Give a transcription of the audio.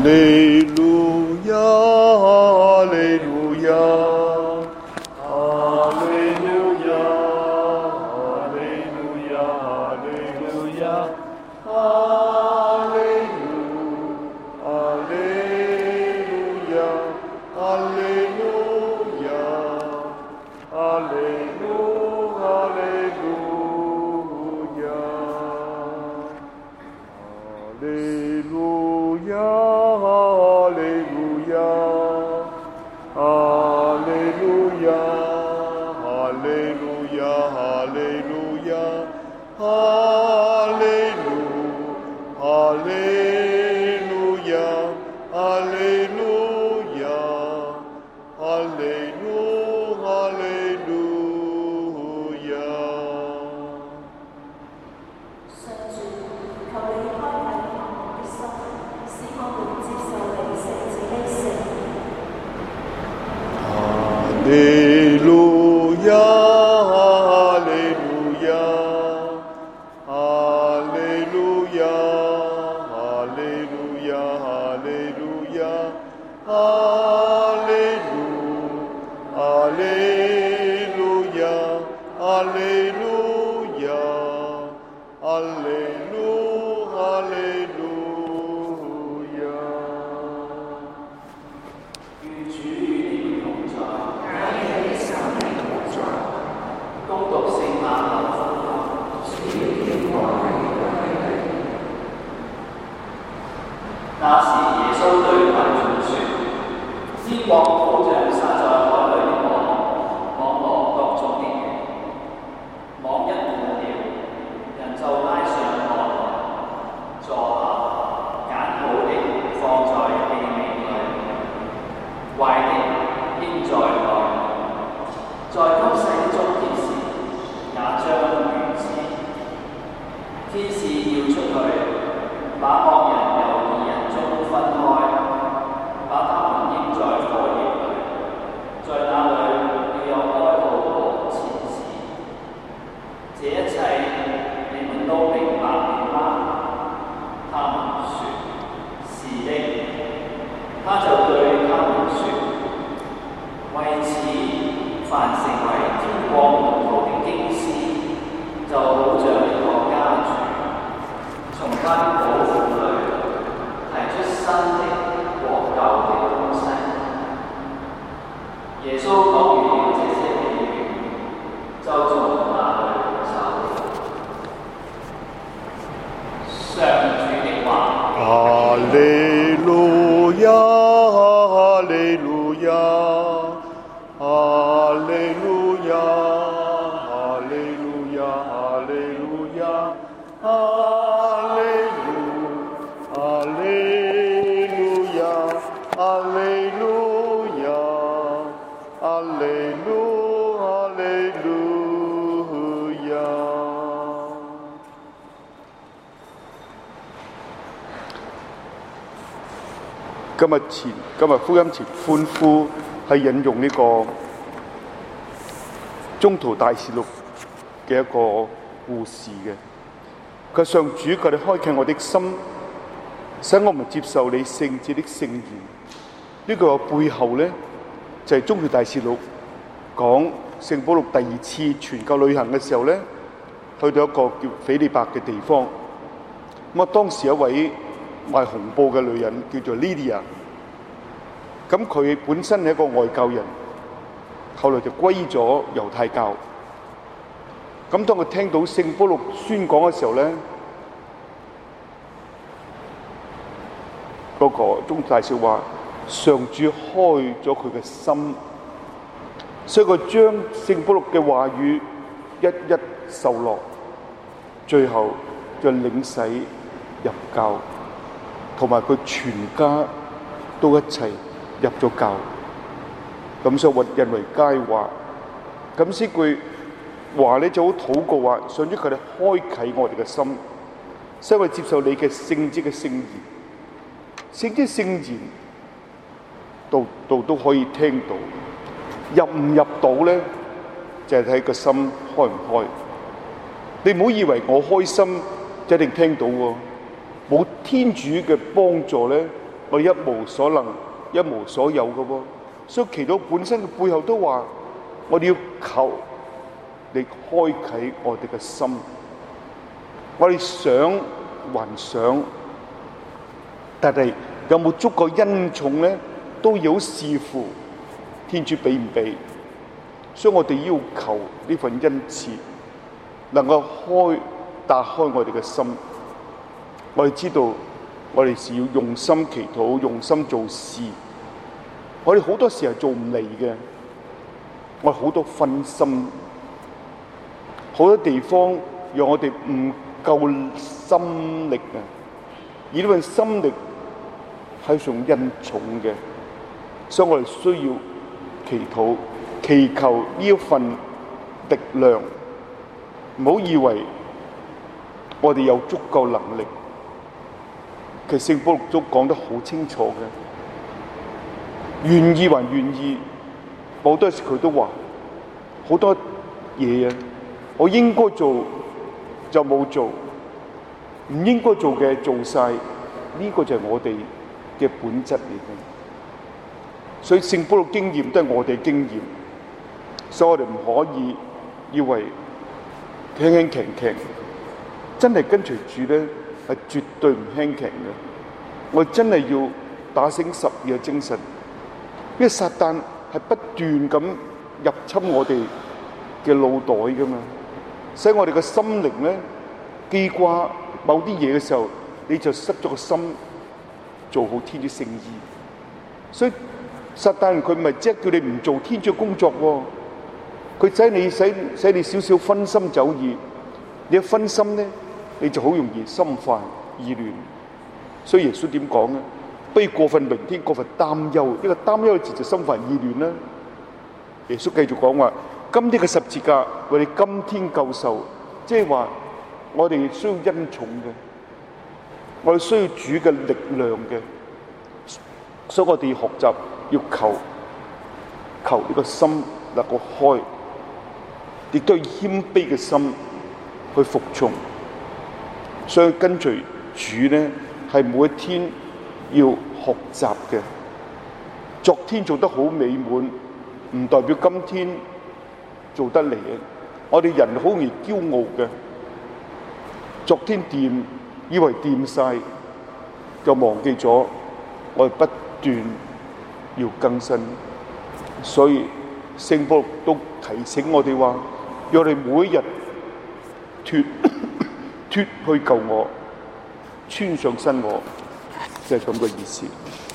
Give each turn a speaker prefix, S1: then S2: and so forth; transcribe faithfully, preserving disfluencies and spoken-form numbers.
S1: 利路亞，哈利路亞，哈利路亞，哈利路亞，哈利路亞，哈利路，哈利路亞，哈利路亞，哈利路，哈利路亞，哈利路亞。今日前今日福音前歡呼係引用呢個宗徒大事錄嘅一個故事嘅。佢上主，佢哋開啟我的心，使我們接受你聖子的聖言。呢個背後咧就係宗徒大事錄講聖保祿第二次傳教旅行嘅時候咧，去到一個叫斐理伯嘅地方。咁啊，當時一位賣紅布嘅女人叫做 Lydia， 咁佢本身係一個外教人，後來就歸咗猶太教。咁當佢聽到聖保祿宣講嘅時候咧，嗰、那個宗徒大事話上主開咗佢嘅心，所以佢將聖保祿嘅話語一一受落，最後就領洗入教。同埋佢全家都一齊入咗教，咁所以我認為佳話，咁先句話咧就好禱告話，上主佢哋開啟我哋嘅心，使我哋接受你嘅聖子嘅聖言，聖子聖言度度都可以聽到，入唔入到咧就係睇個心開唔開。你唔好以為我開心就一定聽到喎。冇天主嘅幫助咧， 我哋一無所能、一無所有嘅喎。所以祈禱本身嘅背後都話，我哋要求你開啟我哋嘅心。我哋想還想，但係有冇足夠恩寵咧，都要視乎天主俾唔俾。所以我哋要求呢份恩賜能夠開打開我哋嘅心。我哋知道我哋是要用心祈禱，用心做事。我哋好多時候做唔嚟嘅，我哋好多分心，好多地方讓我哋唔夠心力啊！而呢份心力係一種恩寵嘅，所以我哋需要祈禱，祈求呢一份力量。唔好以為我哋有足夠能力，其實聖保祿都講得好清楚嘅，願意還願意。好多時佢都話好多嘢啊，我應該做就冇做，唔應該做嘅做晒，呢個就係我哋嘅本質嚟嘅。所以聖保祿經驗都係我哋經驗，所以我哋唔可以以為輕輕強強，真係跟隨主咧係絕對唔輕強嘅。我真係要打醒十二嘅精神，因為撒旦係不斷咁入侵我哋嘅腦袋噶嘛，使我哋嘅心靈咧記掛某啲嘢嘅時候，你就失咗個心做好天主聖意。所以撒旦佢唔係即係叫你唔做天主嘅工作喎，佢使你使使你少少分心走意，你一分心咧，你就好容易心煩意亂。所以耶穌點講咧？不要過分明天，過分擔憂。呢個擔憂嘅字就心煩意亂啦。耶穌繼續講話：今天嘅十字架為你今天救受，即係話我哋需要恩寵嘅，我哋需要主嘅力量嘅，所以我哋要學習，要求求呢個心能夠開，亦都要謙卑嘅心去服從。所以跟隨主咧，係每一天要學習嘅。昨天做得好美滿，唔代表今天做得嚟嘅。我哋人好容易驕傲嘅，昨天掂，以為掂晒，就忘記咗我哋不斷要更新。所以聖保祿都提醒我哋話，要我哋每一日脫脫去舊我，穿上新我，就係咁嘅意思。